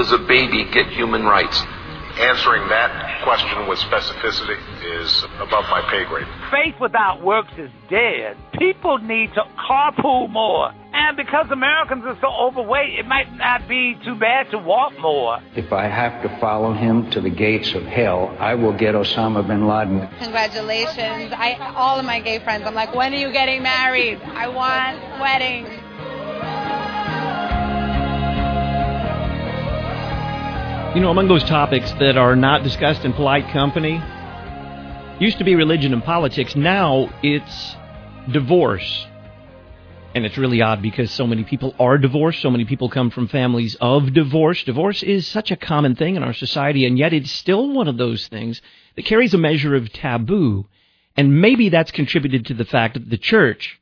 does a baby get human rights? Answering that question with specificity is above my pay grade. Faith without works is dead. People need to carpool more. And because Americans are so overweight, it might not be too bad to walk more. If I have to follow him to the gates of hell, I will get Osama bin Laden. Congratulations. All of my gay friends, I'm like, when are you getting married? I want weddings. You know, among those topics that are not discussed in polite company, used to be religion and politics. Now it's divorce. And it's really odd because so many people are divorced. So many people come from families of divorce. Divorce is such a common thing in our society, and yet it's still one of those things that carries a measure of taboo. And maybe that's contributed to the fact that the church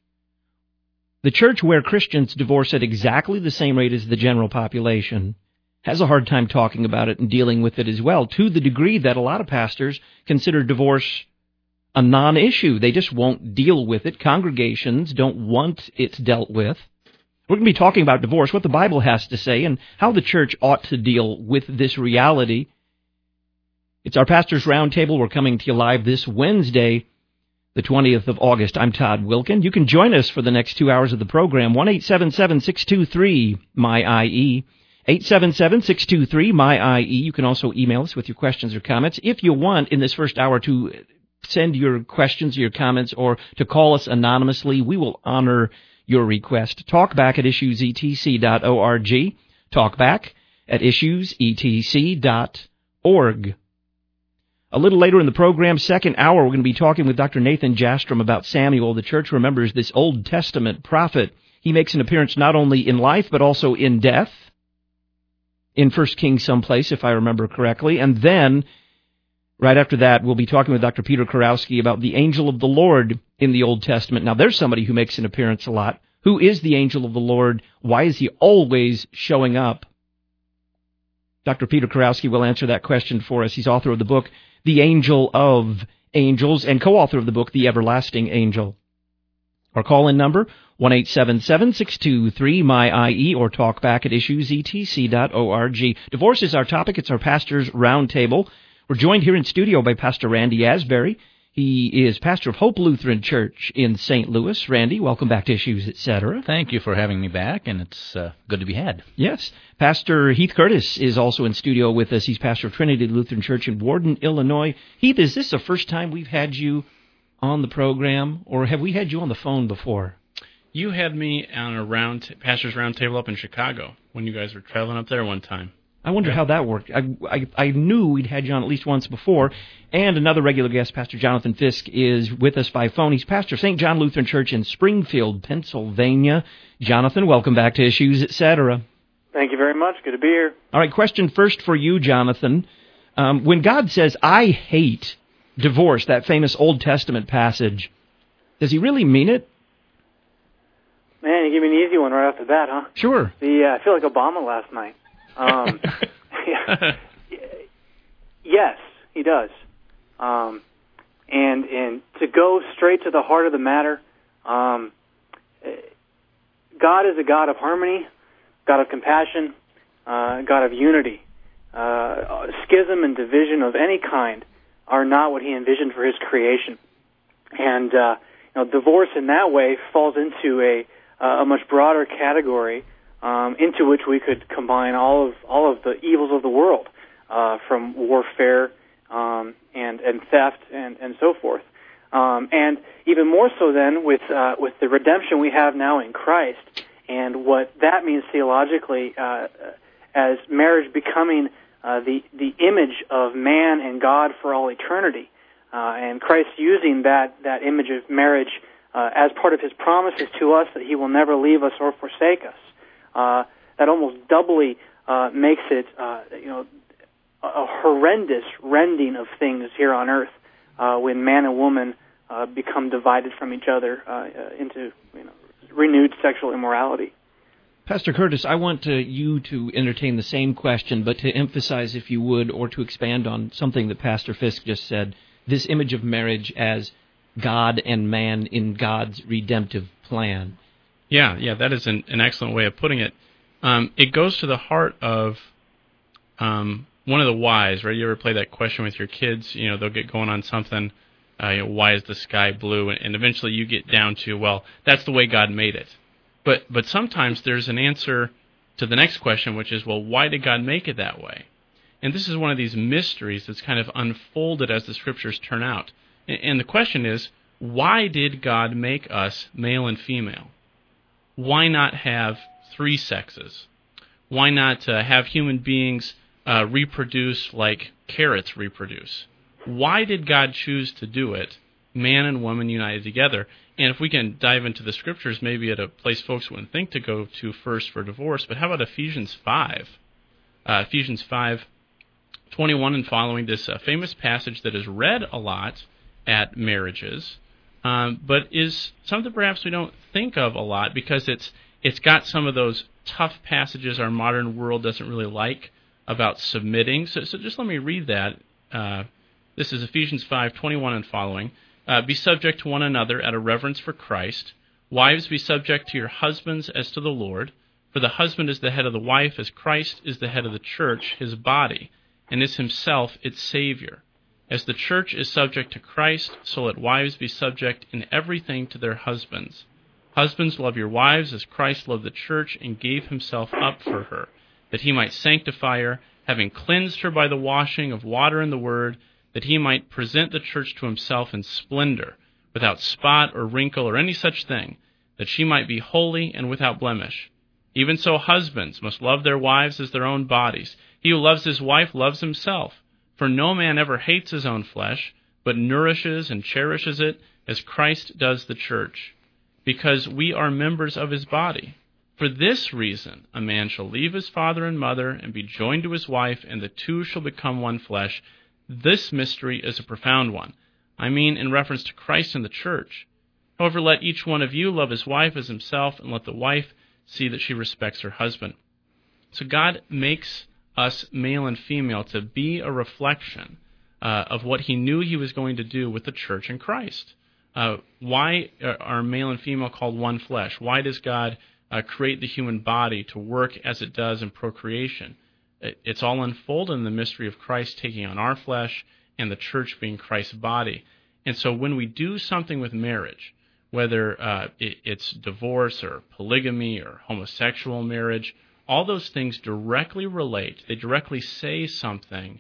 where Christians divorce at exactly the same rate as the general population, has a hard time talking about it and dealing with it as well, to the degree that a lot of pastors consider divorce a non-issue. They just won't deal with it. Congregations don't want it dealt with. We're going to be talking about divorce, what the Bible has to say, and how the church ought to deal with this reality. It's our Pastor's Roundtable. We're coming to you live this Wednesday, the 20th of August. I'm Todd Wilkin. You can join us for the next 2 hours of the program, 1-877-623-MY-IE. 877-623-MY-IE. You can also email us with your questions or comments. If you want, in this first hour, to send your questions or your comments or to call us anonymously, we will honor your request. Talkback at issuesetc.org. Talkback at issuesetc.org. A little later in the program, second hour, we're going to be talking with Dr. Nathan Jastrom about Samuel. The church remembers this Old Testament prophet. He makes an appearance not only in life but also in death. In 1 Kings someplace, if I remember correctly. And then, right after that, we'll be talking with Dr. Peter Kurowski about the angel of the Lord in the Old Testament. Now, there's somebody who makes an appearance a lot. Who is the angel of the Lord? Why is he always showing up? Dr. Peter Kurowski will answer that question for us. He's author of the book, The Angel of Angels, and co-author of the book, The Everlasting Angel. Our call-in number, 1-877-623-MY-IE, or talk back at issuesetc.org. Divorce is our topic. It's our Pastor's Roundtable. We're joined here in studio by Pastor Randy Asbury. He is pastor of Hope Lutheran Church in St. Louis. Randy, welcome back to Issues, Etc. Thank you for having me back, and it's good to be had. Yes. Pastor Heath Curtis is also in studio with us. He's pastor of Trinity Lutheran Church in Warden, Illinois. Heath, is this the first time we've had you on the program, or have we had you on the phone before? You had me on a pastor's roundtable up in Chicago when you guys were traveling up there one time. I wonder how that worked. I knew we'd had you on at least once before. And another regular guest, Pastor Jonathan Fisk, is with us by phone. He's pastor of St. John Lutheran Church in Springfield, Pennsylvania. Jonathan, welcome back to Issues, Etc. Thank you very much. Good to be here. All right, question first for you, Jonathan. When God says, I hate divorce, that famous Old Testament passage, does he really mean it? Man, you gave me an easy one right off the bat, huh? Sure. I feel like Obama last night. Yes, he does. And to go straight to the heart of the matter, God is a God of harmony, God of compassion, God of unity. Schism and division of any kind are not what he envisioned for his creation. And divorce in that way falls into a much broader category into which we could combine all of the evils of the world, from warfare and theft and so forth. And even more so then with the redemption we have now in Christ, and what that means theologically as marriage becoming the image of man and God for all eternity, and Christ using that image of marriage as part of his promises to us that he will never leave us or forsake us. That almost doubly makes it a horrendous rending of things here on earth when man and woman become divided from each other into renewed sexual immorality. Pastor Curtis, I want you to entertain the same question, but to emphasize, if you would, or to expand on something that Pastor Fisk just said, this image of marriage as God and man in God's redemptive plan. Yeah, that is an excellent way of putting it. It goes to the heart of one of the whys, right? You ever play that question with your kids? You know, they'll get going on something, why is the sky blue? And eventually you get down to, well, that's the way God made it. But sometimes there's an answer to the next question, which is, well, why did God make it that way? And this is one of these mysteries that's kind of unfolded as the Scriptures turn out. And the question is, why did God make us male and female? Why not have 3 sexes? Why not have human beings reproduce like carrots reproduce? Why did God choose to do it, man and woman united together? And if we can dive into the Scriptures, maybe at a place folks wouldn't think to go to first for divorce, but how about Ephesians 5? Ephesians 5:21 and following, this famous passage that is read a lot at marriages, but is something perhaps we don't think of a lot because it's got some of those tough passages our modern world doesn't really like about submitting. So just let me read that. This is Ephesians 5:21 and following. Be subject to one another out of reverence for Christ. Wives, be subject to your husbands as to the Lord. For the husband is the head of the wife, as Christ is the head of the church, his body, and is himself its Savior. As the church is subject to Christ, so let wives be subject in everything to their husbands. Husbands, love your wives as Christ loved the church and gave himself up for her, that he might sanctify her, having cleansed her by the washing of water and the word, that he might present the church to himself in splendor, without spot or wrinkle or any such thing, that she might be holy and without blemish. Even so, husbands must love their wives as their own bodies. He who loves his wife loves himself. For no man ever hates his own flesh, but nourishes and cherishes it, as Christ does the church, because we are members of his body. For this reason, a man shall leave his father and mother and be joined to his wife, and the two shall become one flesh. This mystery is a profound one. I mean in reference to Christ and the church. However, let each one of you love his wife as himself, and let the wife see that she respects her husband. So God makes us male and female to be a reflection of what he knew he was going to do with the church and Christ. Why are male and female called one flesh? Why does God create the human body to work as it does in procreation? It's all unfolded in the mystery of Christ taking on our flesh and the church being Christ's body. And so when we do something with marriage, whether it's divorce or polygamy or homosexual marriage, all those things directly relate. They directly say something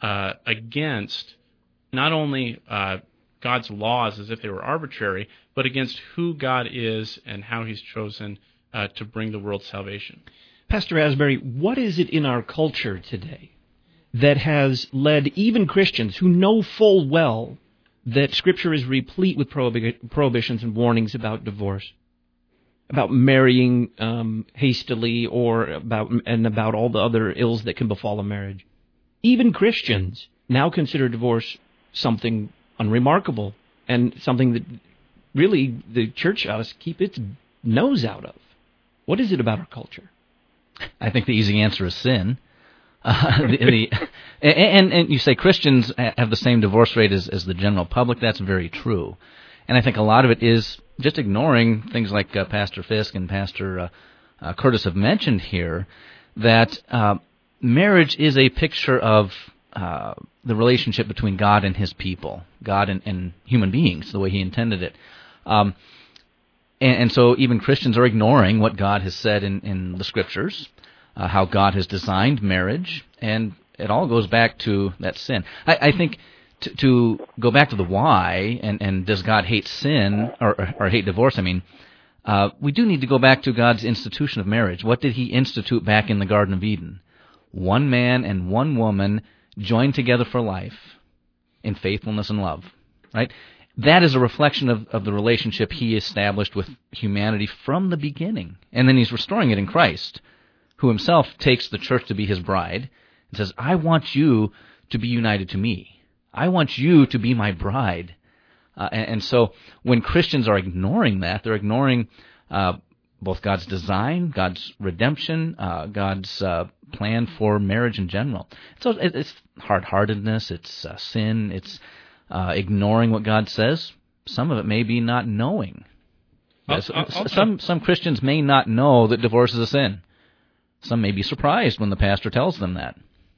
against not only God's laws as if they were arbitrary, but against who God is and how he's chosen to bring the world salvation. Pastor Asbury, what is it in our culture today that has led even Christians who know full well that Scripture is replete with prohibitions and warnings about divorce, about marrying hastily, or about all the other ills that can befall a marriage? Even Christians now consider divorce something unremarkable and something that really the church ought to keep its nose out of. What is it about our culture? I think the easy answer is sin. And you say Christians have the same divorce rate as the general public. That's very true. And I think a lot of it is just ignoring things like Pastor Fisk and Pastor Curtis have mentioned here, that marriage is a picture of the relationship between God and his people, God and human beings, the way he intended it. And so even Christians are ignoring what God has said in the Scriptures, how God has designed marriage, and it all goes back to that sin. I think to go back to the why, and does God hate sin or hate divorce, we do need to go back to God's institution of marriage. What did he institute back in the Garden of Eden? One man and one woman joined together for life in faithfulness and love, right? That is a reflection of the relationship he established with humanity from the beginning. And then he's restoring it in Christ, who himself takes the church to be his bride and says, I want you to be united to me. I want you to be my bride. And so when Christians are ignoring that, they're ignoring both God's design, God's redemption, God's plan for marriage in general. So it's hard-heartedness, it's sin, it's ignoring what God says. Some of it may be not knowing. Some Christians may not know that divorce is a sin. Some may be surprised when the pastor tells them that.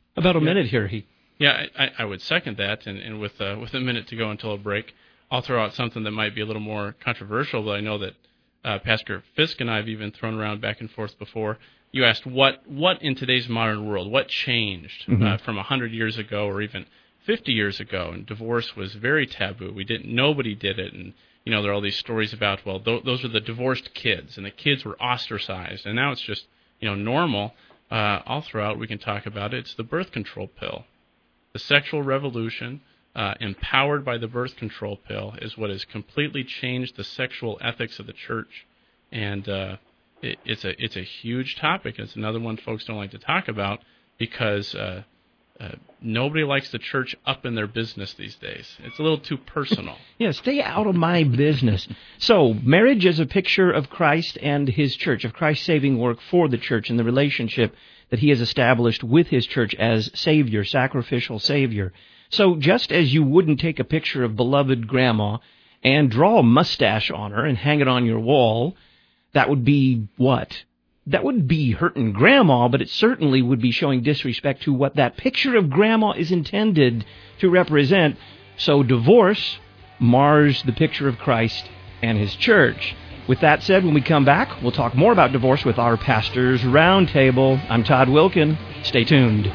About a minute here, Heath. Yeah, I would second that, and with a minute to go until a break, I'll throw out something that might be a little more controversial, but I know that Pastor Fisk and I have even thrown around back and forth before. You asked what in today's modern world, what changed from 100 years ago or even 50 years ago, and divorce was very taboo. Nobody did it, and there are all these stories about, well, those are the divorced kids, and the kids were ostracized, and now it's just normal. I'll throw out, we can talk about it. It's the birth control pill. The sexual revolution, empowered by the birth control pill, is what has completely changed the sexual ethics of the church, and it's a huge topic. It's another one folks don't like to talk about because nobody likes the church up in their business these days. It's a little too personal. Yeah, stay out of my business. So, marriage is a picture of Christ and His church, of Christ's saving work for the church and the relationship that He has established with His church as Savior, sacrificial Savior. So, just as you wouldn't take a picture of beloved Grandma and draw a mustache on her and hang it on your wall, that would be what? That wouldn't be hurting Grandma, but it certainly would be showing disrespect to what that picture of Grandma is intended to represent. So divorce mars the picture of Christ and His church. With that said, when we come back, we'll talk more about divorce with our Pastors Roundtable. I'm Todd Wilkin. Stay tuned.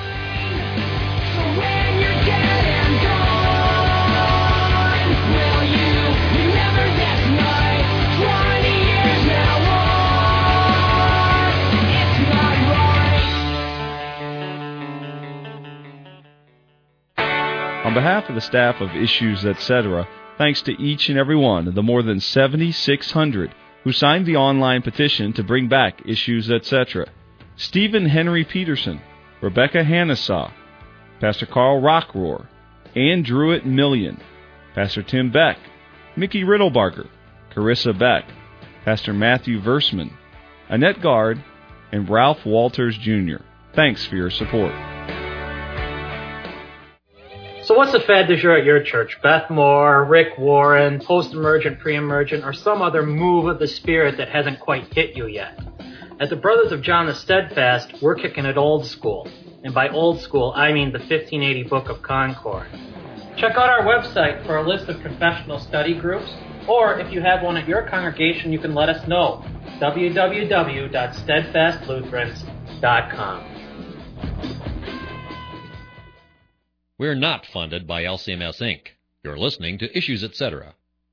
On behalf of the staff of Issues Etc., thanks to each and every one of the more than 7,600 who signed the online petition to bring back Issues Etc. Stephen Henry Peterson, Rebecca Hannasaw, Pastor Carl Rockroar, Ann Druitt Million, Pastor Tim Beck, Mickey Riddlebarger, Carissa Beck, Pastor Matthew Versman, Annette Gard, and Ralph Walters Jr. Thanks for your support. So what's the fad du jour at your church? Beth Moore, Rick Warren, post-emergent, pre-emergent, or some other move of the Spirit that hasn't quite hit you yet? At the Brothers of John the Steadfast, we're kicking it old school. And by old school, I mean the 1580 Book of Concord. Check out our website for a list of confessional study groups, or if you have one at your congregation, you can let us know. www.steadfastlutherans.com. We're not funded by LCMS, Inc. You're listening to Issues Etc.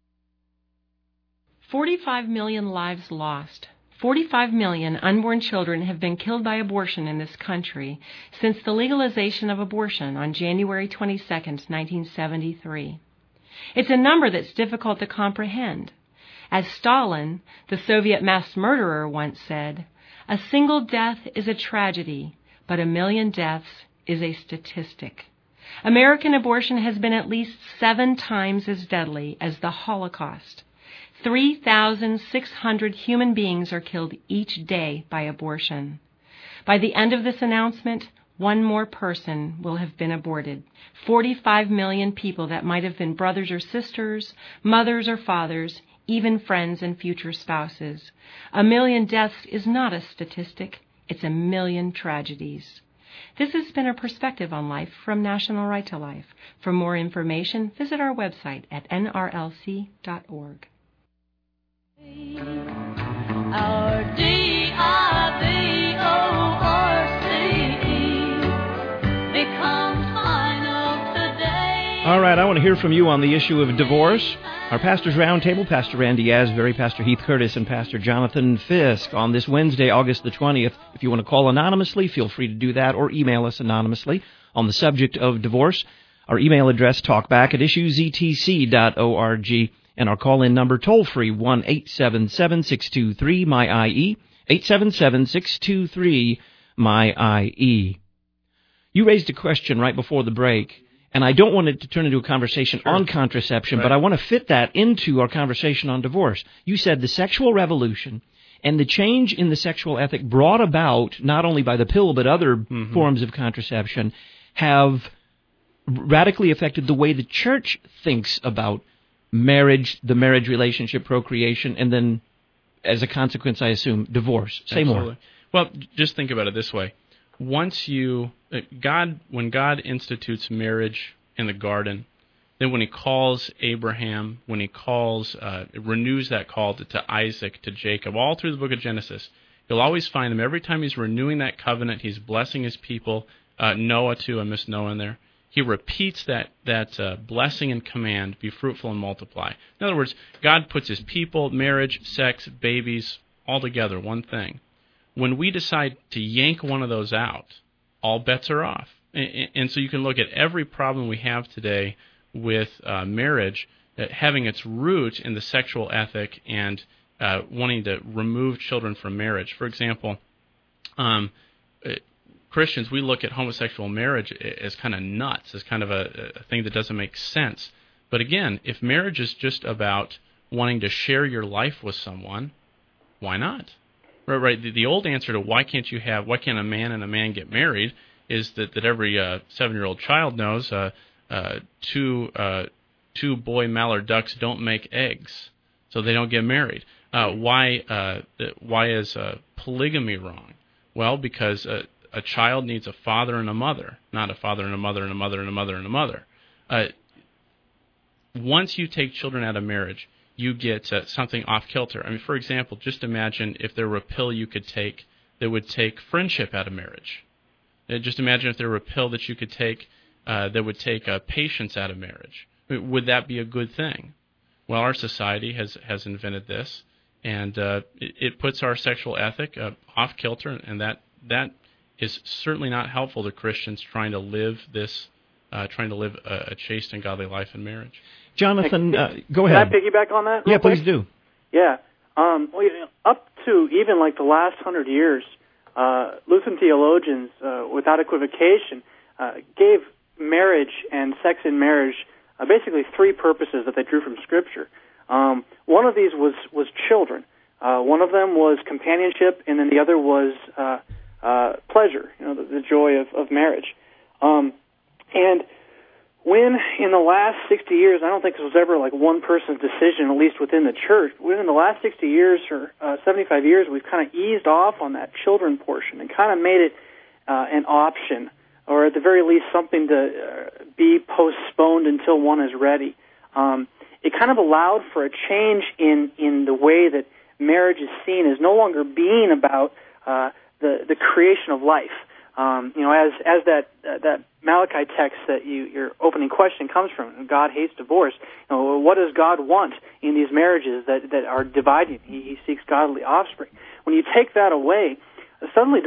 45 million lives lost. 45 million unborn children have been killed by abortion in this country since the legalization of abortion on January 22, 1973. It's a number that's difficult to comprehend. As Stalin, the Soviet mass murderer, once said, "A single death is a tragedy, but 1 million deaths is a statistic." American abortion has been at least 7 times as deadly as the Holocaust. 3,600 human beings are killed each day by abortion. By the end of this announcement, 1 more person will have been aborted. 45 million people that might have been brothers or sisters, mothers or fathers, even friends and future spouses. 1 million deaths is not a statistic. It's 1 million tragedies. This has been a perspective on life from National Right to Life. For more information, visit our website at nrlc.org. Our DIVORCE becomes final today. All right, I want to hear from you on the issue of divorce. Our Pastors Roundtable, Pastor Randy Asbury, Pastor Heath Curtis, and Pastor Jonathan Fisk on this Wednesday, August the 20th. If you want to call anonymously, feel free to do that, or email us anonymously on the subject of divorce. Our email address, talkback@issuesetc.org, and our call-in number, toll-free, 1-877-623-MY-IE, 877-623-MY-IE. You raised a question right before the break, and I don't want it to turn into a conversation on contraception, but I want to fit that into our conversation on divorce. You said the sexual revolution and the change in the sexual ethic brought about not only by the pill but other forms of contraception have radically affected the way the church thinks about marriage, the marriage relationship, procreation, and then, as a consequence, I assume, divorce. Say more. Well, just think about it this way. once when God institutes marriage in the garden, then when he calls Abraham, when he renews that call to Isaac, to Jacob, all through the book of Genesis, you'll always find him, every time he's renewing that covenant, he's blessing his people, Noah too, I missed Noah in there. He repeats that blessing and command, be fruitful and multiply. In other words, God puts his people, marriage, sex, babies, all together, one thing. When we decide to yank one of those out, all bets are off. And so you can look at every problem we have today with marriage having its root in the sexual ethic and wanting to remove children from marriage. For example, Christians, we look at homosexual marriage as kind of nuts, as kind of a thing that doesn't make sense. But again, if marriage is just about wanting to share your life with someone, why not? Right. The old answer to why can't a man and a man get married is that every 7-year-old child knows two boy mallard ducks don't make eggs, so they don't get married. Why is polygamy wrong? Well, because a child needs a father and a mother, not a father and a mother and a mother and a mother and a mother. Once you take children out of marriage, you get something off-kilter. I mean, for example, just imagine if there were a pill you could take that would take friendship out of marriage. Just imagine if there were a pill that you could take that would take patience out of marriage. I mean, would that be a good thing? Well, our society has invented this, and it puts our sexual ethic off-kilter, and that is certainly not helpful to Christians trying to live a chaste and godly life in marriage. Jonathan, go ahead. Can I piggyback on that? Yeah, please do. Yeah. Up to even like the last 100 years, Lutheran theologians, without equivocation, gave marriage and sex in marriage basically three purposes that they drew from Scripture. One of these was children. One of them was companionship, and then the other was pleasure, the joy of marriage. And when in the last 60 years, I don't think this was ever like one person's decision, at least within the church, within the last 60 years or 75 years, we've kind of eased off on that children portion and kind of made it an option, or at the very least something to be postponed until one is ready. It kind of allowed for a change in the way that marriage is seen as no longer being about the creation of life. As that Malachi text that your opening question comes from, God hates divorce. What does God want in these marriages that are dividing? He seeks godly offspring. When you take that away, suddenly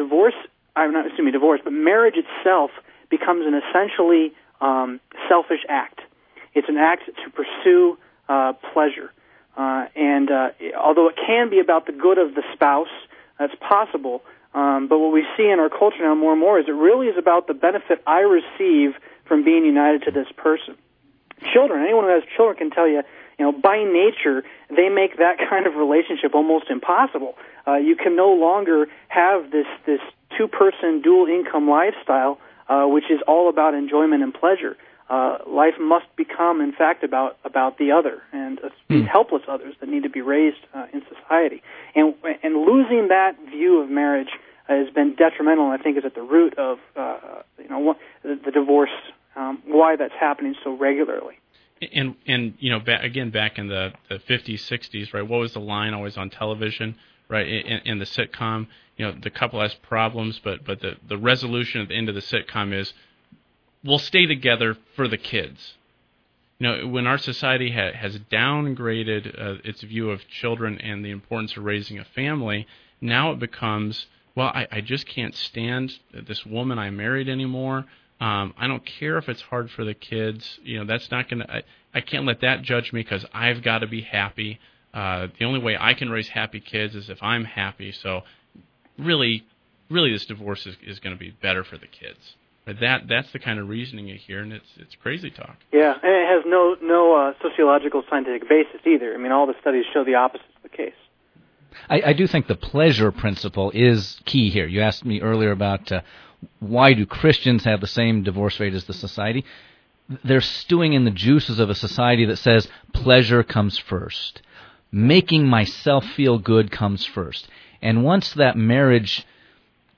but marriage itself becomes an essentially selfish act. It's an act to pursue pleasure. And although it can be about the good of the spouse, that's possible. But what we see in our culture now more and more is it really is about the benefit I receive from being united to this person. Children, anyone who has children can tell you, by nature, they make that kind of relationship almost impossible. You can no longer have this two-person dual income lifestyle, which is all about enjoyment and pleasure. Life must become, in fact, about the other and these helpless others that need to be raised in society. And losing that view of marriage has been detrimental, and I think is at the root of the divorce. Why that's happening so regularly. And back in the 50s, 60s, right? What was the line always on television, right? In the sitcom, the couple has problems, but the resolution at the end of the sitcom is, we'll stay together for the kids. When our society has downgraded its view of children and the importance of raising a family, now it becomes, well, I just can't stand this woman I married anymore. I don't care if it's hard for the kids. That's not going to. I can't let that judge me because I've got to be happy. The only way I can raise happy kids is if I'm happy. So, really, this divorce is going to be better for the kids. That's the kind of reasoning you hear, and it's crazy talk. Yeah, and it has no sociological scientific basis either. I mean, all the studies show the opposite of the case. I do think the pleasure principle is key here. You asked me earlier about why do Christians have the same divorce rate as the society? They're stewing in the juices of a society that says pleasure comes first. Making myself feel good comes first. And once that marriage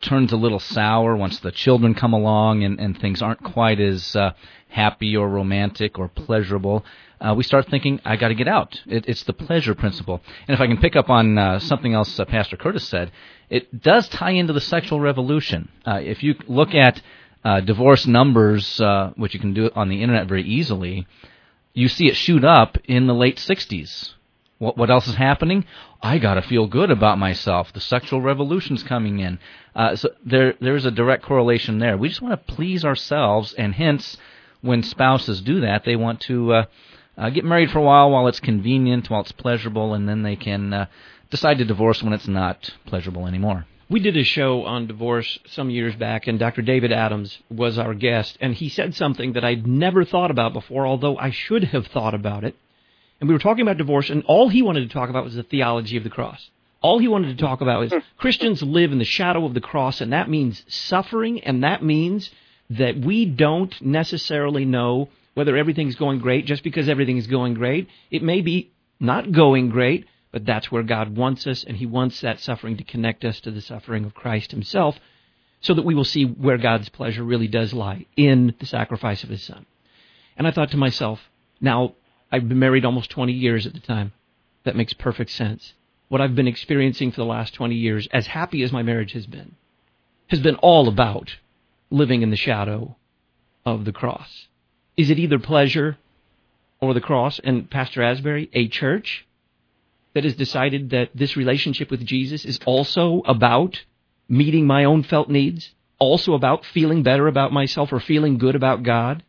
turns a little sour once the children come along and things aren't quite as happy or romantic or pleasurable, we start thinking, I got to get out. It's the pleasure principle. And if I can pick up on something else Pastor Curtis said, it does tie into the sexual revolution. If you look at divorce numbers, which you can do on the internet very easily, you see it shoot up in the late 60s. What else is happening? I got to feel good about myself. The sexual revolution's coming in. So there's a direct correlation there. We just want to please ourselves, and hence, when spouses do that, they want to get married for a while it's convenient, while it's pleasurable, and then they can decide to divorce when it's not pleasurable anymore. We did a show on divorce some years back, and Dr. David Adams was our guest, and he said something that I'd never thought about before, although I should have thought about it. And we were talking about divorce, and all he wanted to talk about was the theology of the cross. All he wanted to talk about is Christians live in the shadow of the cross, and that means suffering, and that means that we don't necessarily know whether everything's going great just because everything is going great. It may be not going great, but that's where God wants us, and he wants that suffering to connect us to the suffering of Christ himself so that we will see where God's pleasure really does lie, in the sacrifice of his Son. And I thought to myself, now, I've been married almost 20 years at the time. That makes perfect sense. What I've been experiencing for the last 20 years, as happy as my marriage has been all about living in the shadow of the cross. Is it either pleasure or the cross? And Pastor Asbury, a church that has decided that this relationship with Jesus is also about meeting my own felt needs, also about feeling better about myself or feeling good about God?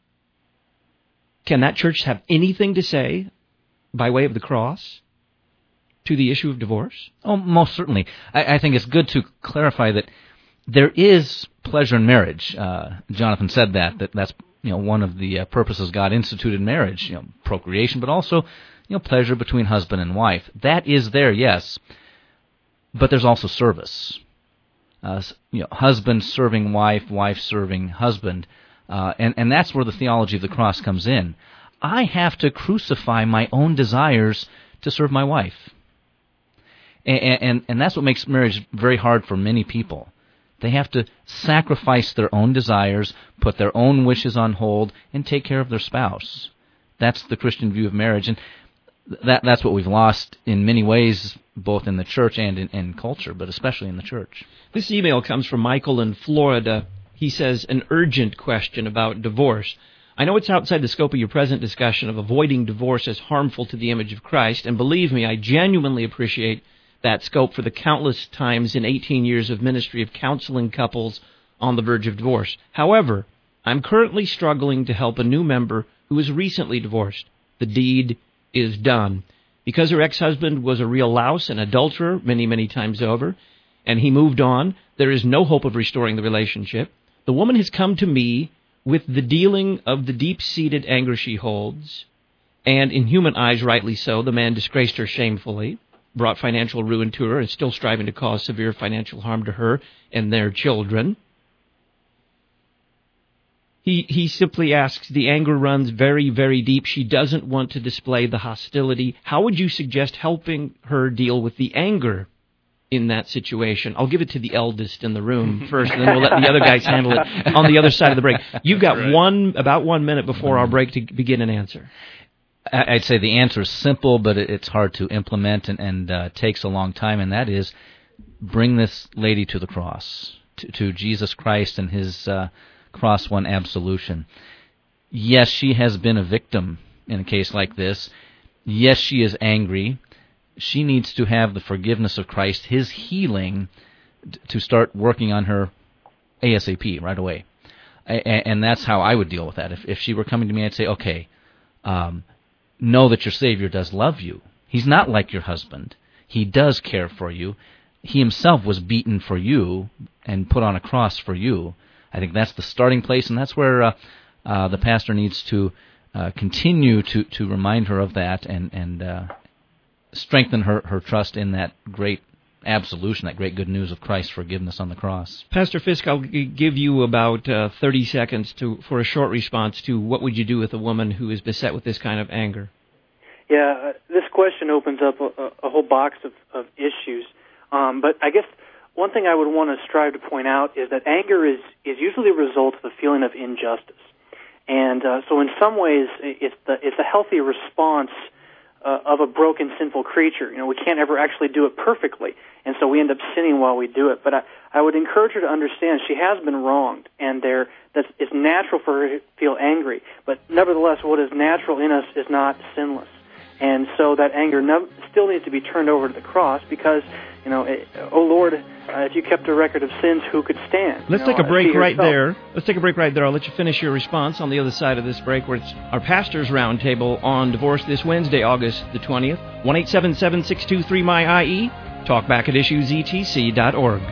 Can that church have anything to say by way of the cross to the issue of divorce? Oh, most certainly. I think it's good to clarify that there is pleasure in marriage. Jonathan said that's one of the purposes God instituted marriage, procreation, but also pleasure between husband and wife. That is there, yes, but there's also service. Husband serving wife, wife serving husband. And that's where the theology of the cross comes in. I have to crucify my own desires to serve my wife. And that's what makes marriage very hard for many people. They have to sacrifice their own desires, put their own wishes on hold, and take care of their spouse. That's the Christian view of marriage. And that's what we've lost in many ways, both in the church and in culture, but especially in the church. This email comes from Michael in Florida. He says, an urgent question about divorce. I know it's outside the scope of your present discussion of avoiding divorce as harmful to the image of Christ, and believe me, I genuinely appreciate that scope for the countless times in 18 years of ministry of counseling couples on the verge of divorce. However, I'm currently struggling to help a new member who was recently divorced. The deed is done. Because her ex-husband was a real louse and adulterer many, many times over, and he moved on, there is no hope of restoring the relationship. The woman has come to me with the dealing of the deep-seated anger she holds, and in human eyes, rightly so, the man disgraced her shamefully, brought financial ruin to her, and is still striving to cause severe financial harm to her and their children. He simply asks, the anger runs very, very deep. She doesn't want to display the hostility. How would you suggest helping her deal with the anger in that situation? I'll give it to the eldest in the room first, and then we'll let the other guys handle it on the other side of the break. You've got about 1 minute before our break to begin an answer. I'd say the answer is simple, but it's hard to implement and takes a long time, and that is bring this lady to the cross, to Jesus Christ and his cross one absolution. Yes, she has been a victim in a case like this. Yes, she is angry. She needs to have the forgiveness of Christ, his healing, to start working on her ASAP, right away. And that's how I would deal with that. If she were coming to me, I'd say, okay, know that your Savior does love you. He's not like your husband. He does care for you. He himself was beaten for you and put on a cross for you. I think that's the starting place, and that's where the pastor needs to continue to remind her of that and strengthen her trust in that great absolution, that great good news of Christ's forgiveness on the cross. Pastor Fisk, I'll give you about 30 seconds for a short response to what would you do with a woman who is beset with this kind of anger? Yeah, this question opens up a whole box of issues. But I guess one thing I would want to strive to point out is that anger is usually a result of a feeling of injustice. And so in some ways, it's a healthy response of a broken, sinful creature. We can't ever actually do it perfectly, and so we end up sinning while we do it. But I would encourage her to understand she has been wronged, and it's natural for her to feel angry. But nevertheless, what is natural in us is not sinless. And so that anger still needs to be turned over to the cross because, oh Lord, if you kept a record of sins, who could stand? Let's take a break right there. Let's take a break right there. I'll let you finish your response on the other side of this break, where it's our Pastor's Roundtable on divorce this Wednesday, August the 20th. 1-877-623-MY-IE. Talk back at issuesetc.org.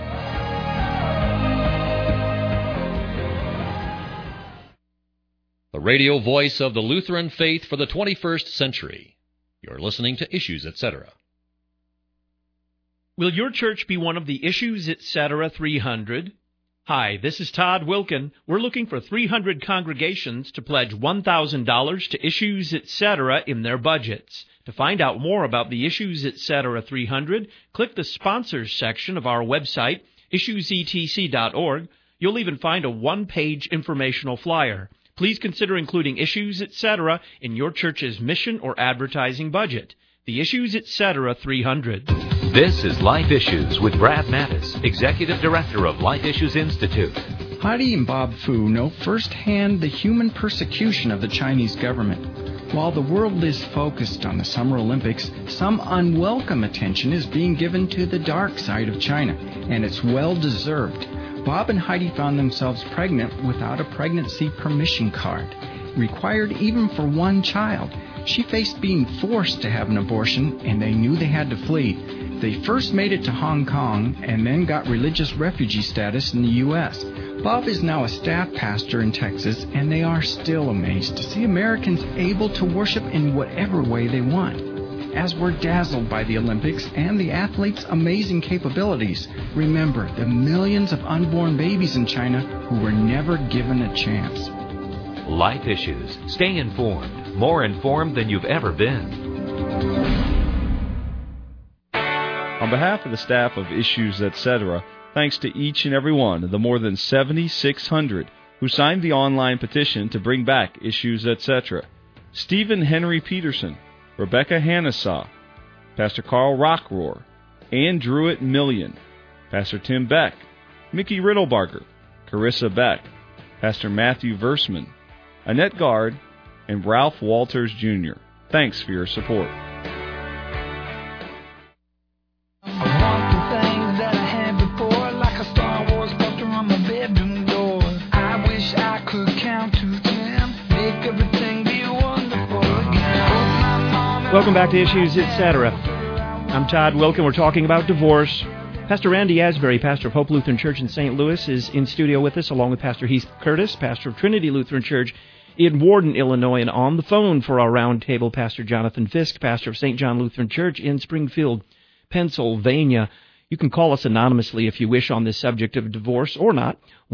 The radio voice of the Lutheran faith for the 21st century. You're listening to Issues, Etc. Will your church be one of the Issues, Etc. 300? Hi, this is Todd Wilkin. We're looking for 300 congregations to pledge $1,000 to Issues, Etc. in their budgets. To find out more about the Issues, Etc. 300, click the Sponsors section of our website, issuesetc.org. You'll even find a one-page informational flyer. Please consider including Issues, Etc. in your church's mission or advertising budget. The Issues, Etc. 300. This is Life Issues with Brad Mattis, Executive Director of Life Issues Institute. Heidi and Bob Fu know firsthand the human persecution of the Chinese government. While the world is focused on the Summer Olympics, some unwelcome attention is being given to the dark side of China, and it's well-deserved. Bob and Heidi found themselves pregnant without a pregnancy permission card, required even for one child. She faced being forced to have an abortion, and they knew they had to flee. They first made it to Hong Kong and then got religious refugee status in the U.S. Bob is now a staff pastor in Texas, and they are still amazed to see Americans able to worship in whatever way they want. As we're dazzled by the Olympics and the athletes' amazing capabilities, remember the millions of unborn babies in China who were never given a chance. Life Issues. Stay informed. More informed than you've ever been. On behalf of the staff of Issues, Etc., thanks to each and every one of the more than 7,600 who signed the online petition to bring back Issues, Etc. Stephen Henry Peterson, Rebecca Hannasaw, Pastor Carl Rockroar, Ann Druitt Million, Pastor Tim Beck, Mickey Riddlebarger, Carissa Beck, Pastor Matthew Versman, Annette Gard, and Ralph Walters Jr. Thanks for your support. Welcome back to Issues, Etc. I'm Todd Wilkin. We're talking about divorce. Pastor Randy Asbury, pastor of Hope Lutheran Church in St. Louis, is in studio with us, along with Pastor Heath Curtis, pastor of Trinity Lutheran Church in Warden, Illinois. And on the phone for our roundtable, Pastor Jonathan Fisk, pastor of St. John Lutheran Church in Springfield, Pennsylvania. You can call us anonymously if you wish on this subject of divorce or not.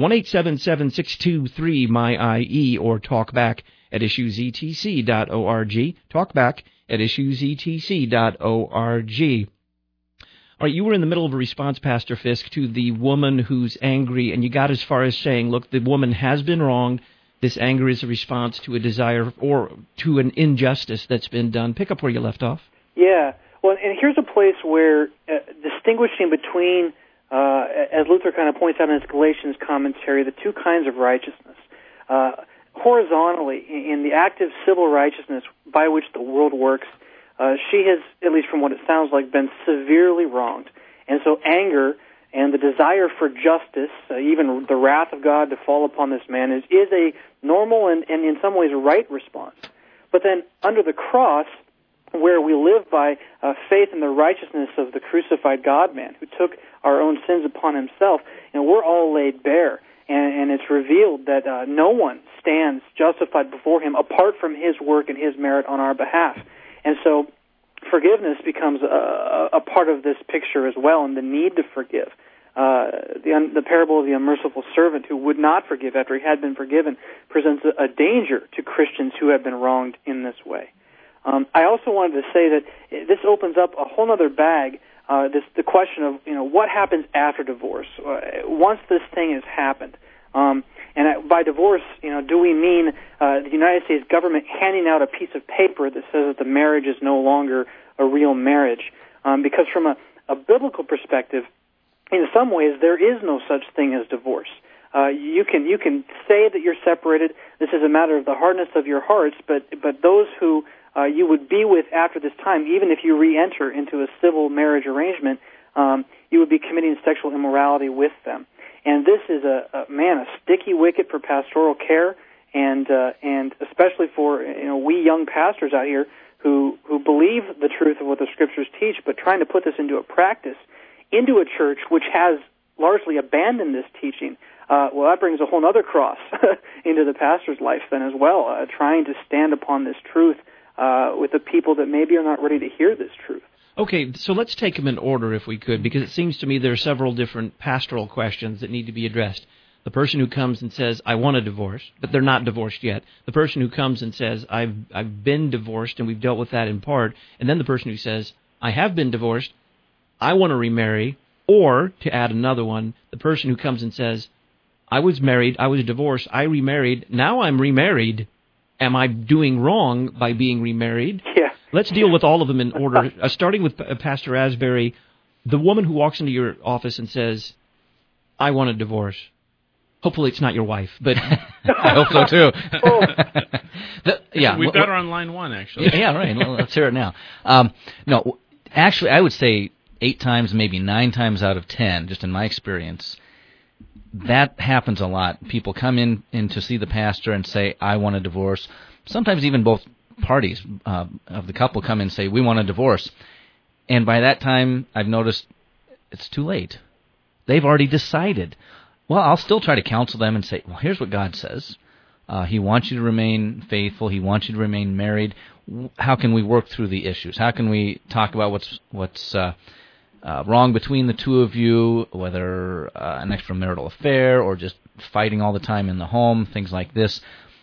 1-877-623-MY-IE or talk back at issuesetc.org. Talk back at issuesetc.org. All right, you were in the middle of a response, Pastor Fisk, to the woman who's angry, and you got as far as saying, look, the woman has been wronged. This anger is a response to a desire or to an injustice that's been done. Pick up where you left off. Yeah. Well, and here's a place where distinguishing between, as Luther kind of points out in his Galatians commentary, the two kinds of righteousness. Horizontally, in the active civil righteousness by which the world works, she has, at least from what it sounds like, been severely wronged. And so anger and the desire for justice, even the wrath of God to fall upon this man, is a normal and in some ways right response. But then under the cross, where we live by faith in the righteousness of the crucified God-man who took our own sins upon himself, and we're all laid bare. And it's revealed that no one stands justified before him apart from his work and his merit on our behalf. And so forgiveness becomes a part of this picture as well, and the need to forgive. The parable of the unmerciful servant who would not forgive after he had been forgiven presents a danger to Christians who have been wronged in this way. I also wanted to say that this opens up a whole other bag the question of what happens after divorce once this thing has happened. By divorce, do we mean the United States government handing out a piece of paper that says that the marriage is no longer a real marriage? Because from a biblical perspective, in some ways, there is no such thing as divorce. You can say that you're separated. This is a matter of the hardness of your hearts. But those who you would be with after this time, even if you re-enter into a civil marriage arrangement, you would be committing sexual immorality with them. And this is a sticky wicket for pastoral care, and especially for we young pastors out here who believe the truth of what the Scriptures teach, but trying to put this into a practice, into a church which has largely abandoned this teaching. Well, that brings a whole other cross into the pastor's life then as well, trying to stand upon this truth with the people that maybe are not ready to hear this truth. Okay, so let's take them in order if we could, because it seems to me there are several different pastoral questions that need to be addressed. The person who comes and says, I want a divorce, but they're not divorced yet. The person who comes and says, I've been divorced, and we've dealt with that in part. And then the person who says, I have been divorced, I want to remarry. Or, to add another one, the person who comes and says, I was married, I was divorced, I remarried, now I'm remarried. Am I doing wrong by being remarried? Yeah. Let's deal with all of them in order, starting with Pastor Asbury. The woman who walks into your office and says, I want a divorce. Hopefully it's not your wife, but I hope so too. We've got her on line one, actually. Yeah, right. Well, let's hear it now. No, actually, I would say 8 times, maybe 9 times out of 10, just in my experience, that happens a lot. People come in to see the pastor and say, I want a divorce. Sometimes even both parties of the couple come in and say, we want a divorce. And by that time, I've noticed it's too late. They've already decided. Well, I'll still try to counsel them and say, well, here's what God says. He wants you to remain faithful. He wants you to remain married. How can we work through the issues? How can we talk about what's wrong between the two of you, whether an extramarital affair or just fighting all the time in the home, things like this.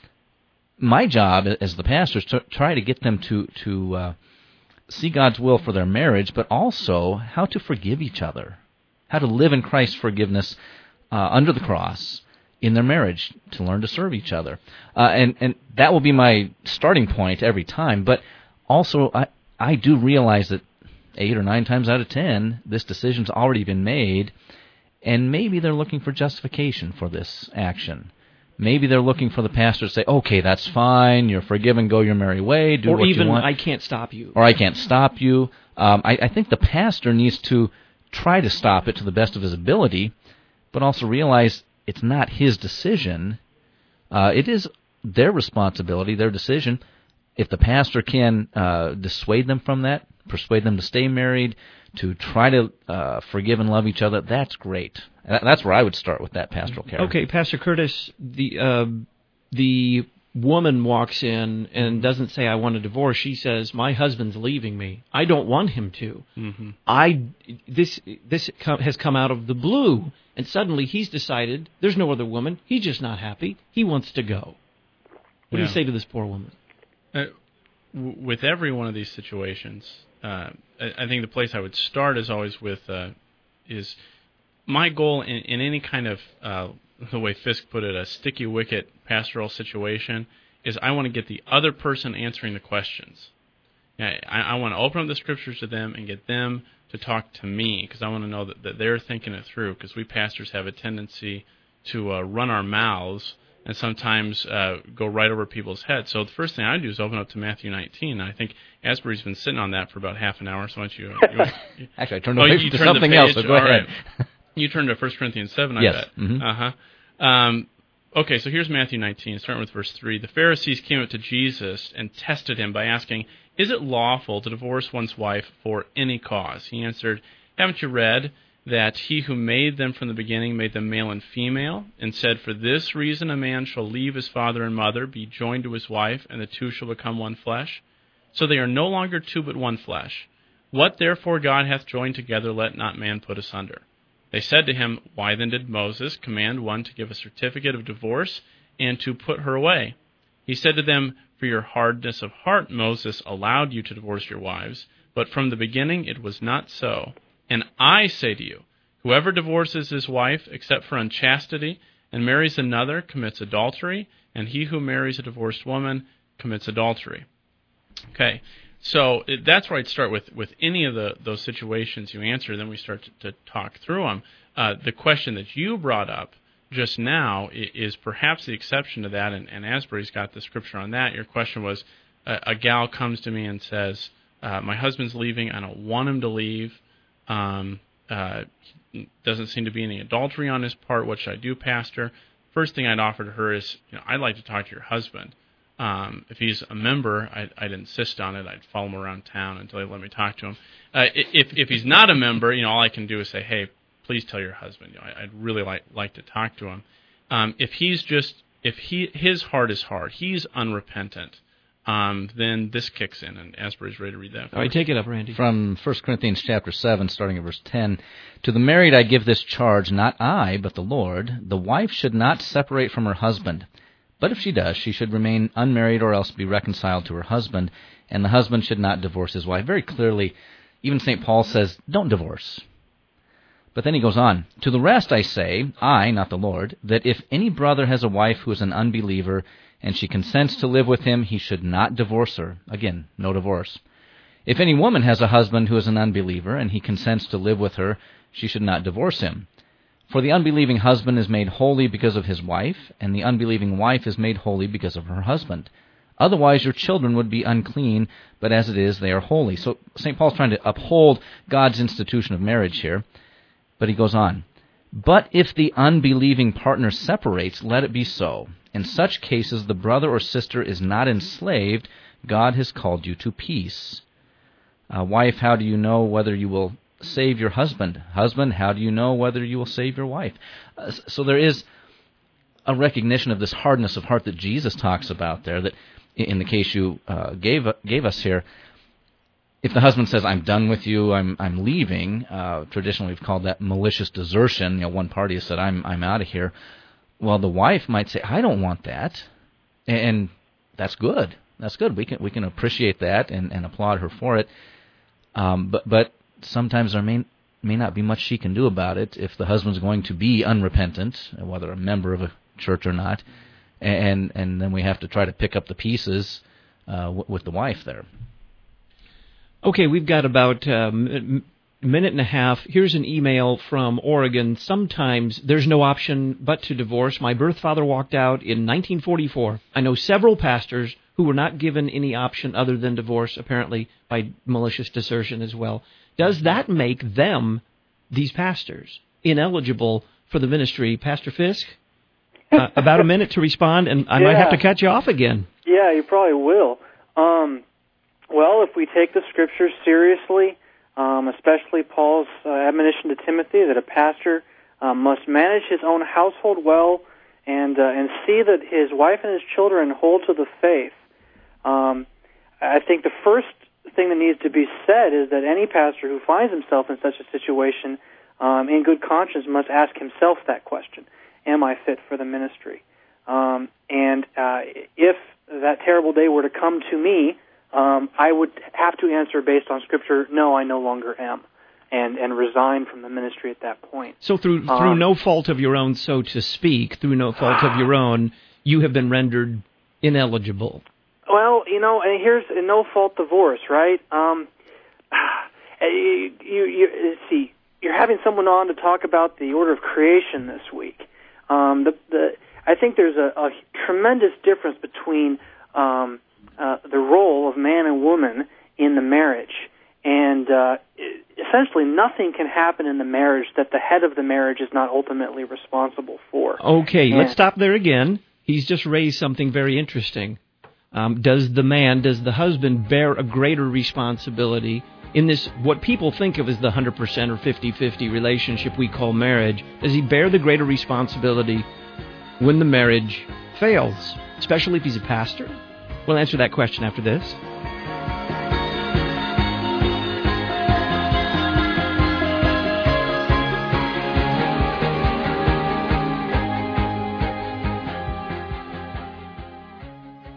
My job as the pastor is to try to get them to see God's will for their marriage, but also how to forgive each other, how to live in Christ's forgiveness under the cross in their marriage, to learn to serve each other. And that will be my starting point every time, but also I do realize that 8 or 9 times out of 10, this decision's already been made, and maybe they're looking for justification for this action. Maybe they're looking for the pastor to say, okay, that's fine, you're forgiven, go your merry way, do what you want. Or even, I can't stop you. Or I can't stop you. I think the pastor needs to try to stop it to the best of his ability, but also realize it's not his decision. It is their responsibility, their decision. If the pastor can dissuade them from that, persuade them to stay married, to try to forgive and love each other, that's great. That's where I would start with that pastoral care. Okay, Pastor Curtis, the woman walks in and doesn't say, I want a divorce. She says, my husband's leaving me. I don't want him to. Mm-hmm. This has come out of the blue, and suddenly he's decided there's no other woman. He's just not happy. He wants to go. What do you say to this poor woman? With every one of these situations, I think the place I would start is always with is my goal in any kind of, the way Fisk put it, a sticky wicket pastoral situation, is I want to get the other person answering the questions. I want to open up the Scriptures to them and get them to talk to me, because I want to know that they're thinking it through, because we pastors have a tendency to run our mouths and sometimes go right over people's heads. So the first thing I do is open up to Matthew 19. I think Asbury's been sitting on that for about half an hour, so why don't you... Actually, I turned away to something else, so go ahead. Right. You turned to 1 Corinthians 7, I yes. bet. Mm-hmm. Okay, so here's Matthew 19, starting with verse 3. The Pharisees came up to Jesus and tested him by asking, is it lawful to divorce one's wife for any cause? He answered, haven't you read that he who made them from the beginning made them male and female, and said, for this reason a man shall leave his father and mother, be joined to his wife, and the two shall become one flesh? So they are no longer two but one flesh. What therefore God hath joined together, let not man put asunder. They said to him, why then did Moses command one to give a certificate of divorce and to put her away? He said to them, for your hardness of heart Moses allowed you to divorce your wives, but from the beginning it was not so. And I say to you, whoever divorces his wife except for unchastity and marries another commits adultery, and he who marries a divorced woman commits adultery. Okay, so that's where I'd start with any of those situations you answer. Then we start to talk through them. The question that you brought up just now is perhaps the exception to that, and Asbury's got the scripture on that. Your question was, a gal comes to me and says, my husband's leaving, I don't want him to leave, doesn't seem to be any adultery on his part, what should I do, Pastor? First thing I'd offer to her is, I'd like to talk to your husband. If he's a member, I'd insist on it. I'd follow him around town until he let me talk to him. If he's not a member, all I can do is say, hey, please tell your husband. I'd really like to talk to him. If his heart is hard, he's unrepentant, then this kicks in, and Asbury's ready to read that. All right, take it up, Randy. From 1 Corinthians chapter 7, starting at verse 10, to the married I give this charge, not I, but the Lord. The wife should not separate from her husband. But if she does, she should remain unmarried or else be reconciled to her husband, and the husband should not divorce his wife. Very clearly, even St. Paul says, don't divorce. But then he goes on, to the rest I say, I, not the Lord, that if any brother has a wife who is an unbeliever, and she consents to live with him, he should not divorce her. Again, no divorce. If any woman has a husband who is an unbeliever, and he consents to live with her, she should not divorce him. For the unbelieving husband is made holy because of his wife, and the unbelieving wife is made holy because of her husband. Otherwise your children would be unclean, but as it is, they are holy. So St. Paul's trying to uphold God's institution of marriage here. But he goes on, but if the unbelieving partner separates, let it be so. In such cases, the brother or sister is not enslaved. God has called you to peace. Wife, how do you know whether you will save your husband? Husband, how do you know whether you will save your wife? So there is a recognition of this hardness of heart that Jesus talks about there, that in the case you gave us here, if the husband says, I'm done with you, I'm leaving, traditionally we've called that malicious desertion. One party has said, I'm out of here. Well, the wife might say, I don't want that, and that's good. That's good. We can appreciate that and applaud her for it. But sometimes there may not be much she can do about it if the husband's going to be unrepentant, whether a member of a church or not, and then we have to try to pick up the pieces with the wife there. Okay, we've got about a minute and a half. Here's an email from Oregon. Sometimes there's no option but to divorce. My birth father walked out in 1944. I know several pastors who were not given any option other than divorce, apparently by malicious desertion as well. Does that make them, these pastors, ineligible for the ministry? Pastor Fisk, about a minute to respond, and I might have to cut you off again. Yeah, you probably will. Well, if we take the Scriptures seriously, especially Paul's admonition to Timothy that a pastor must manage his own household well and see that his wife and his children hold to the faith, I think the first thing that needs to be said is that any pastor who finds himself in such a situation in good conscience must ask himself that question, am I fit for the ministry? And if that terrible day were to come to me, I would have to answer based on Scripture, no, I no longer am, and resign from the ministry at that point. So through no fault of your own, so to speak, through no fault of your own, you have been rendered ineligible. Well, and here's a no-fault divorce, right? See, you're having someone on to talk about the order of creation this week. I think there's a tremendous difference between the role of man and woman in the marriage, and essentially nothing can happen in the marriage that the head of the marriage is not ultimately responsible for. Okay, let's stop there again. He's just raised something very interesting. Does the husband bear a greater responsibility in this, what people think of as the 100% or 50-50 relationship we call marriage? Does he bear the greater responsibility when the marriage fails, especially if he's a pastor? We'll answer that question after this.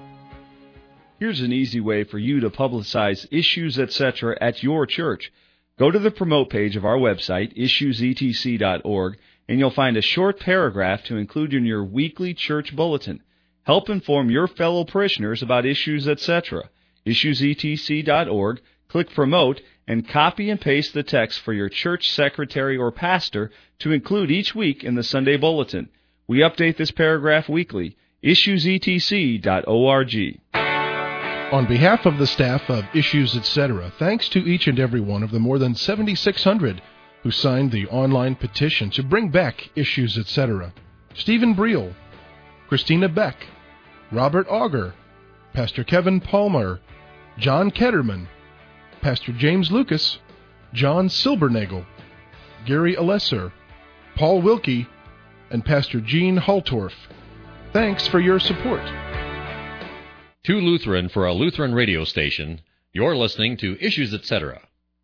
Here's an easy way for you to publicize issues, etc. at your church. Go to the promote page of our website, issuesetc.org, and you'll find a short paragraph to include in your weekly church bulletin. Help inform your fellow parishioners about issues, etc. Issuesetc.org, click Promote, and copy and paste the text for your church secretary or pastor to include each week in the Sunday bulletin. We update this paragraph weekly. Issuesetc.org. On behalf of the staff of Issues Etc., thanks to each and every one of the more than 7,600 who signed the online petition to bring back Issues Etc. Stephen Briel, Christina Beck, Robert Auger, Pastor Kevin Palmer, John Ketterman, Pastor James Lucas, John Silbernagel, Gary Alesser, Paul Wilkie, and Pastor Gene Haltorf. Thanks for your support. Too Lutheran for a Lutheran radio station. You're listening to Issues Etc.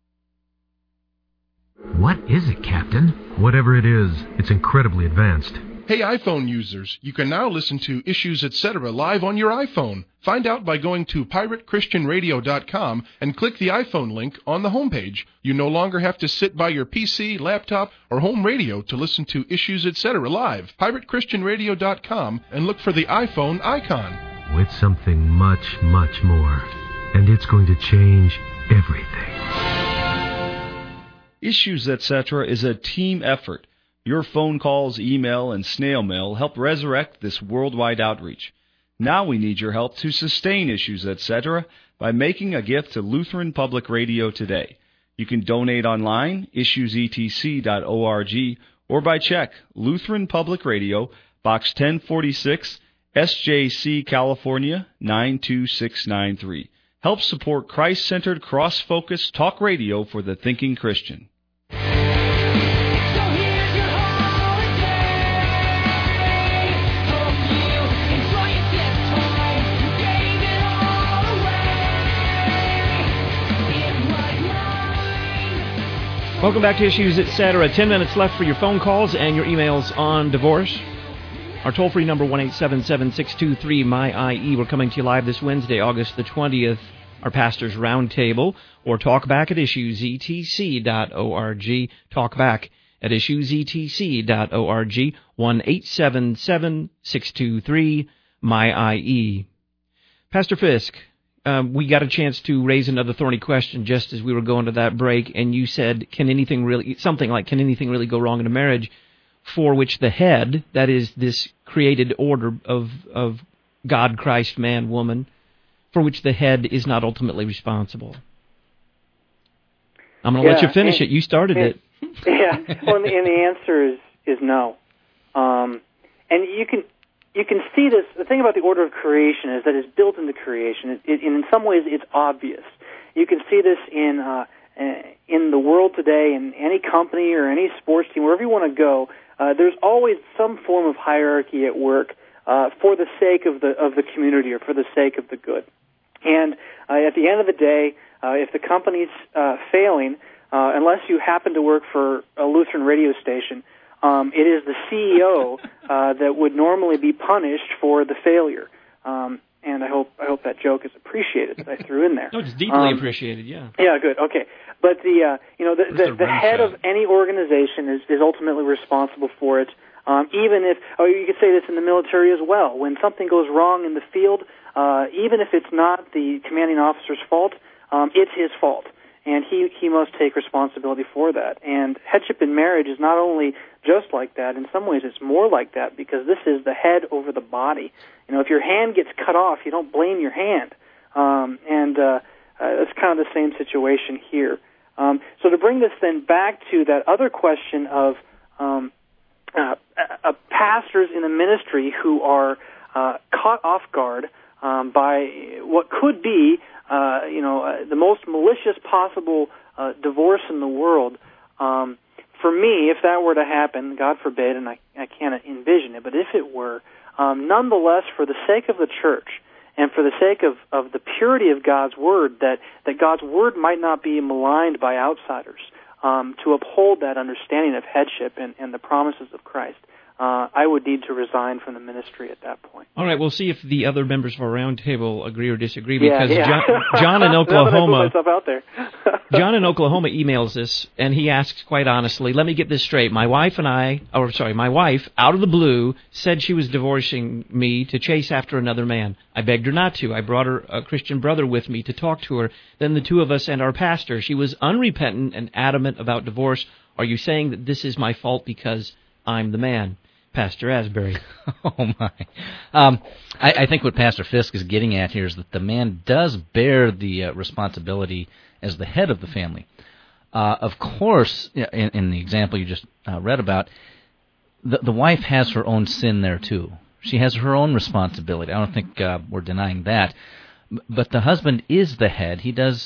What is it, Captain? Whatever it is, it's incredibly advanced. Hey iPhone users, you can now listen to Issues Etc. live on your iPhone. Find out by going to piratechristianradio.com and click the iPhone link on the homepage. You no longer have to sit by your PC, laptop, or home radio to listen to Issues Etc. live. piratechristianradio.com and look for the iPhone icon. With something much, much more. And it's going to change everything. Issues Etc. is a team effort. Your phone calls, email, and snail mail help resurrect this worldwide outreach. Now we need your help to sustain Issues Etc. by making a gift to Lutheran Public Radio today. You can donate online, issuesetc.org, or by check, Lutheran Public Radio, Box 1046, SJC, California, 92693. Help support Christ-centered, cross-focused talk radio for the thinking Christian. Welcome back to Issues Etc. 10 minutes left for your phone calls and your emails on divorce. Our toll-free number, 1-877-623-MY-IE. We're coming to you live this Wednesday, August the 20th, our Pastor's Roundtable, or talk back at issuesetc.org. Talk back at issuesetc.org, 1-877-623-MY-IE. Pastor Fisk, we got a chance to raise another thorny question just as we were going to that break, and you said, can anything really go wrong in a marriage for which the head, that is this created order of God, Christ, man, woman, for which the head is not ultimately responsible? I'm going to let you finish it. You started it. Yeah, well, and the answer is no. And you can see this. The thing about the order of creation is that it's built into creation. In some ways, it's obvious. You can see this in the world today, in any company or any sports team, wherever you want to go. There's always some form of hierarchy at work for the sake of the community or for the sake of the good. And at the end of the day, if the company's failing, unless you happen to work for a Lutheran radio station, it is the CEO that would normally be punished for the failure. And I hope that joke is appreciated that I threw in there. No, it's deeply appreciated. Yeah. Yeah, good. Okay, but the head of any organization is ultimately responsible for it. Even if, you could say this in the military as well. When something goes wrong in the field, even if it's not the commanding officer's fault, it's his fault. And he must take responsibility for that. And headship in marriage is not only just like that, in some ways it's more like that, because this is the head over the body. If your hand gets cut off, you don't blame your hand. It's kind of the same situation here. So to bring this then back to that other question of pastors in the ministry who are caught off guard by what could be the most malicious possible divorce in the world. For me, if that were to happen, God forbid, and I can't envision it, but if it were, nonetheless, for the sake of the church and for the sake of the purity of God's Word, that God's Word might not be maligned by outsiders, to uphold that understanding of headship and the promises of Christ, I would need to resign from the ministry at that point. All right, we'll see if the other members of our roundtable agree or disagree, Yeah, because yeah. John in Now that I Oklahoma... put myself out there. John in Oklahoma emails us, and he asks quite honestly, let me get this straight. My wife, out of the blue, said she was divorcing me to chase after another man. I begged her not to. I brought her a Christian brother with me to talk to her, then the two of us and our pastor. She was unrepentant and adamant about divorce. Are you saying that this is my fault because I'm the man? Pastor Asbury. Oh, my. I think what Pastor Fisk is getting at here is that the man does bear the responsibility as the head of the family. Of course, in the example you just read about, the wife has her own sin there, too. She has her own responsibility. I don't think we're denying that. But the husband is the head. He does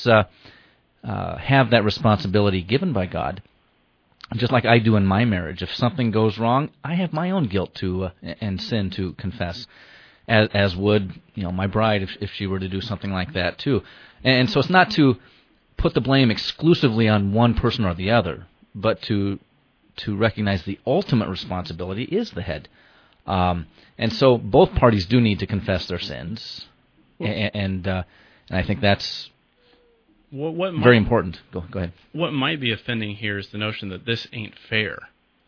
have that responsibility given by God. Just like I do in my marriage. If something goes wrong, I have my own guilt and sin to confess, as would my bride if she were to do something like that too. And so it's not to put the blame exclusively on one person or the other, but to recognize the ultimate responsibility is the head. And so both parties do need to confess their sins, and I think that's very important. Go ahead. What might be offending here is the notion that this ain't fair.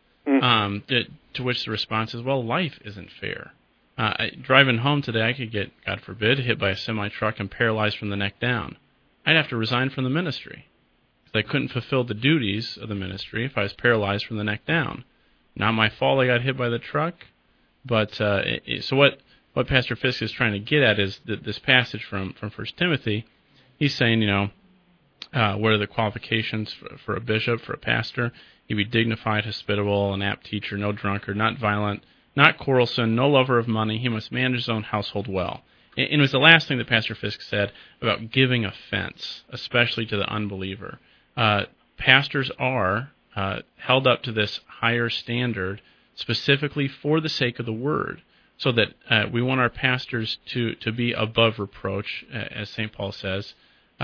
To which the response is, well, life isn't fair. Driving home today, I could get, God forbid, hit by a semi-truck and paralyzed from the neck down. I'd have to resign from the ministry, because I couldn't fulfill the duties of the ministry if I was paralyzed from the neck down. Not my fault I got hit by the truck, but so what Pastor Fisk is trying to get at is that this passage from 1 Timothy, he's saying, what are the qualifications for a bishop, for a pastor? He be dignified, hospitable, an apt teacher, no drunkard, not violent, not quarrelsome, no lover of money. He must manage his own household well. And it was the last thing that Pastor Fisk said about giving offense, especially to the unbeliever. Pastors are held up to this higher standard specifically for the sake of the word, so that we want our pastors to be above reproach, as St. Paul says,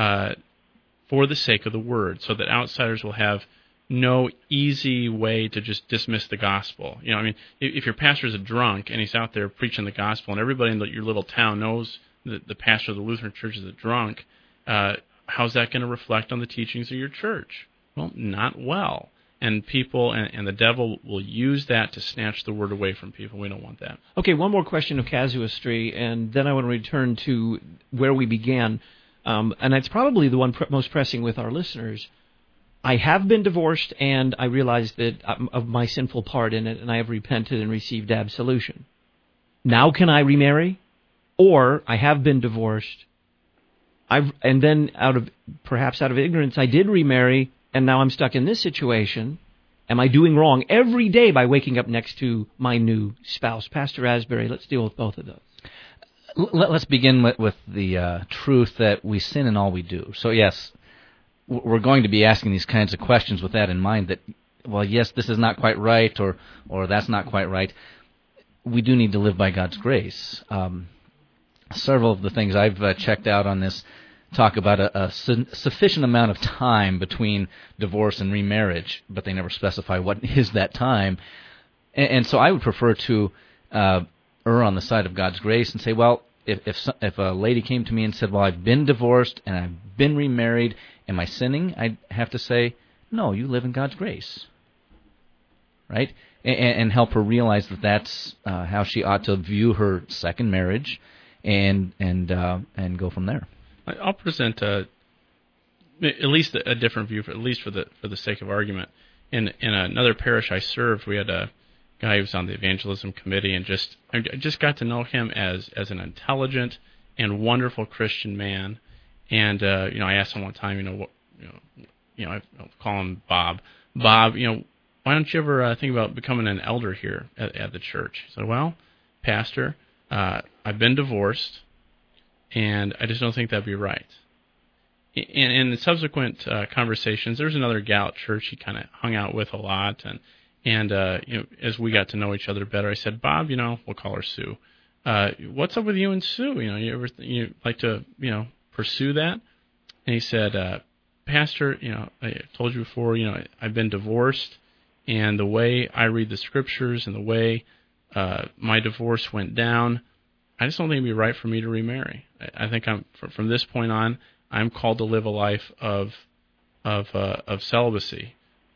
for the sake of the word, so that outsiders will have no easy way to just dismiss the gospel. If your pastor is a drunk and he's out there preaching the gospel and everybody in your little town knows that the pastor of the Lutheran church is a drunk, how's that going to reflect on the teachings of your church? Well, not well. And people and the devil will use that to snatch the word away from people. We don't want that. Okay, one more question of casuistry, and then I want to return to where we began. And it's probably the one most pressing with our listeners. I have been divorced, and I realize that of my sinful part in it, and I have repented and received absolution. Now can I remarry? Or I have been divorced, and then perhaps out of ignorance, I did remarry, and now I'm stuck in this situation. Am I doing wrong every day by waking up next to my new spouse? Pastor Asbury, let's deal with both of those. Let's begin with the truth that we sin in all we do. So yes, we're going to be asking these kinds of questions with that in mind, that, well, yes, this is not quite right, or that's not quite right. We do need to live by God's grace. Several of the things I've checked out on this talk about a sufficient amount of time between divorce and remarriage, but they never specify what is that time. And so I would prefer to err on the side of God's grace and say, well, if a lady came to me and said, well, I've been divorced and I've been remarried, am I sinning? I'd have to say, no, you live in God's grace, right? And help her realize that that's how she ought to view her second marriage, and go from there. I'll present at least a different view, at least for the sake of argument. In another parish I served, we had a guy who was on the evangelism committee, and I just got to know him as an intelligent and wonderful Christian man. And I asked him one time, I'll call him Bob. Bob, why don't you ever think about becoming an elder here at the church? He said, well, Pastor, I've been divorced, and I just don't think that'd be right. And in the subsequent conversations, there was another gal at church he kind of hung out with a lot, and as we got to know each other better, I said, Bob, we'll call her Sue. What's up with you and Sue? You like to pursue that? And he said, Pastor, I told you before, I've been divorced, And the way I read the Scriptures and the way my divorce went down, I just don't think it'd be right for me to remarry. I think from this point on, I'm called to live a life of celibacy.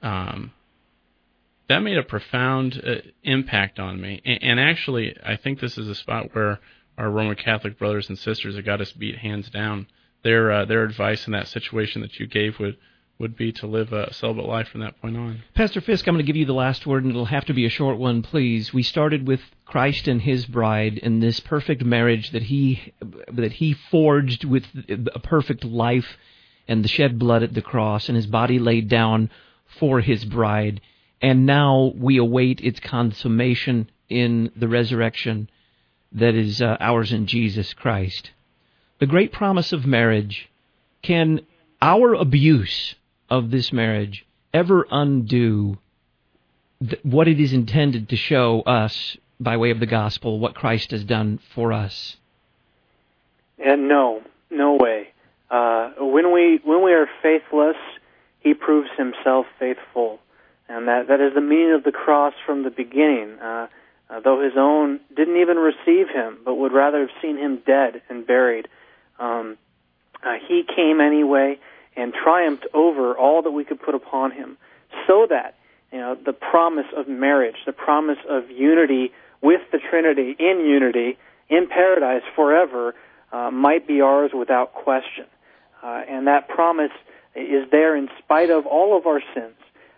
That made a profound impact on me. And actually, I think this is a spot where our Roman Catholic brothers and sisters have got us beat hands down. Their advice in that situation that you gave would be to live a celibate life from that point on. Pastor Fisk, I'm going to give you the last word, and it'll have to be a short one, please. We started with Christ and His bride and this perfect marriage that He forged with a perfect life and the shed blood at the cross and His body laid down for His bride. And now we await its consummation in the resurrection that is ours in Jesus Christ. The great promise of marriage, can our abuse of this marriage ever undo what it is intended to show us by way of the gospel, what Christ has done for us? And no way. When we are faithless, He proves Himself faithful. And that is the meaning of the cross from the beginning. Though His own didn't even receive Him, but would rather have seen Him dead and buried, He came anyway and triumphed over all that we could put upon Him, so that the promise of marriage, the promise of unity with the Trinity, in unity, in paradise forever, might be ours without question. And that promise is there in spite of all of our sins.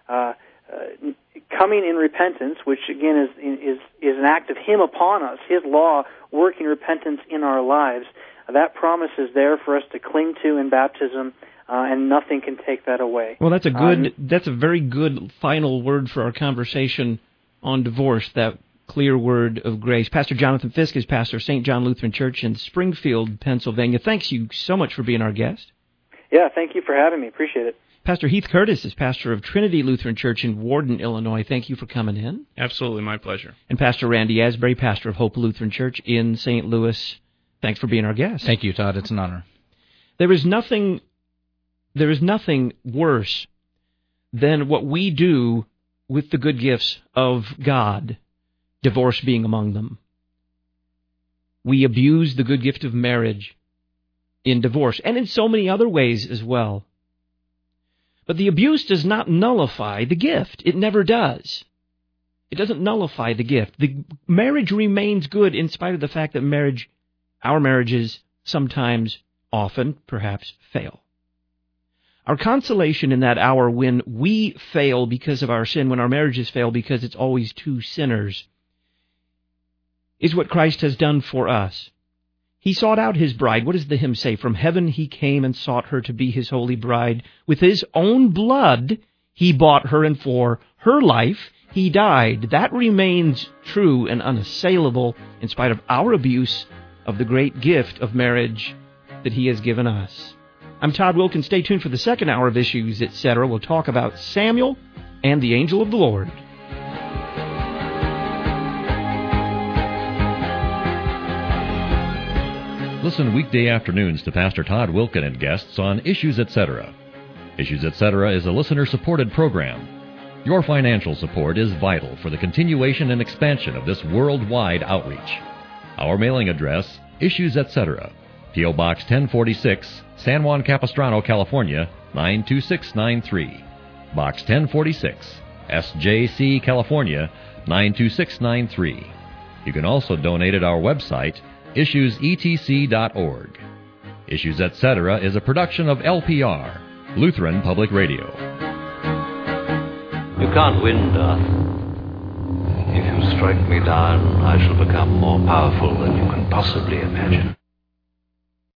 Coming in repentance, which again is an act of Him upon us, His law working repentance in our lives, that promise is there for us to cling to in baptism, and nothing can take that away. Well, that's a very good final word for our conversation on divorce, that clear word of grace. Pastor Jonathan Fisk is pastor of St. John Lutheran Church in Springfield, Pennsylvania. Thanks you so much for being our guest. Yeah, thank you for having me. Appreciate it. Pastor Heath Curtis is pastor of Trinity Lutheran Church in Warden, Illinois. Thank you for coming in. Absolutely, my pleasure. And Pastor Randy Asbury, pastor of Hope Lutheran Church in St. Louis. Thanks for being our guest. Thank you, Todd. It's an honor. There is nothing worse than what we do with the good gifts of God, divorce being among them. We abuse the good gift of marriage in divorce, and in so many other ways as well. But the abuse does not nullify the gift. It never does. It doesn't nullify the gift. The marriage remains good in spite of the fact that our marriages sometimes, often, perhaps, fail. Our consolation in that hour when we fail because of our sin, when our marriages fail because it's always two sinners, is what Christ has done for us. He sought out His bride. What does the hymn say? From heaven He came and sought her to be His holy bride. With His own blood He bought her, and for her life He died. That remains true and unassailable in spite of our abuse of the great gift of marriage that He has given us. I'm Todd Wilkins. Stay tuned for the second hour of Issues, Etc. We'll talk about Samuel and the angel of the Lord. Listen weekday afternoons to Pastor Todd Wilkin and guests on Issues Etc. Issues Etc. is a listener-supported program. Your financial support is vital for the continuation and expansion of this worldwide outreach. Our mailing address, Issues Etc., P.O. Box 1046, San Juan Capistrano, California, 92693. Box 1046, SJC, California, 92693. You can also donate at our website, issuesetc.org. Issues Etc. is a production of LPR, Lutheran Public Radio. You can't win, Darth. If you strike me down, I shall become more powerful than you can possibly imagine.